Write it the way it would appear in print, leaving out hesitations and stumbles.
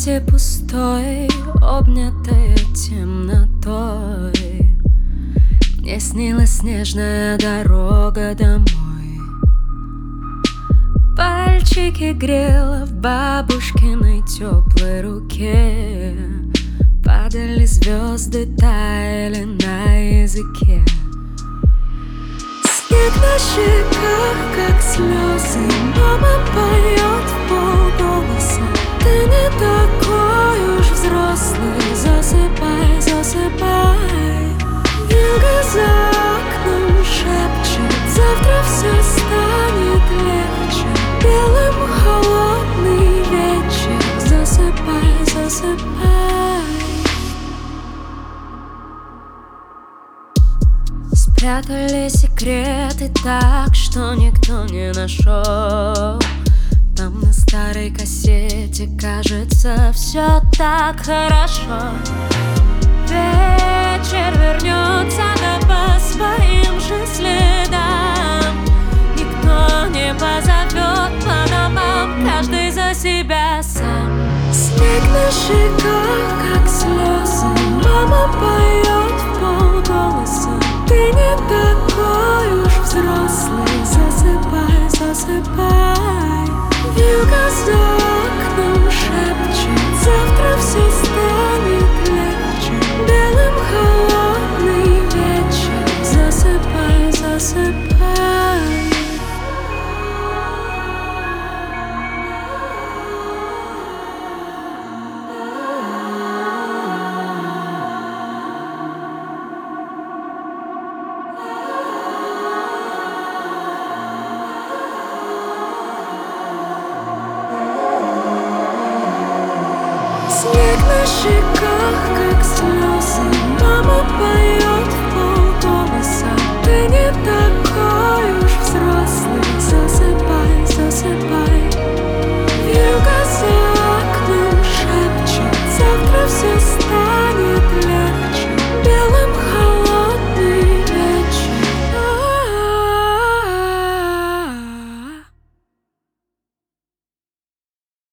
комнате пустой, обнятая темнотой, мне снилась снежная дорога домой. Пальчики грела в бабушкиной теплой руке, падали звезды, таяли на языке. Снег на щеках, как слезы, мама поет вполголоса. Ты не такой уж взрослый, засыпай, засыпай. Вьюга за окном шепчет, завтра все станет легче. Белым холодный вечер, засыпай, засыпай. Спрятали секреты так, что никто не нашел. Там на старой кассете, кажется, все так хорошо. Вечер вернется, да по своим же следам. Никто не позовет по домам, каждый за себя сам. Снег на щеках, как слезы, мама поет вполголоса. Ты не такой уж взрослый, засыпай, засыпай. Вьюга за окном шепчет, завтра все станет легче. Белым холодный вечер, засыпай, засыпай. Снег на щеках, как слезы, мама поет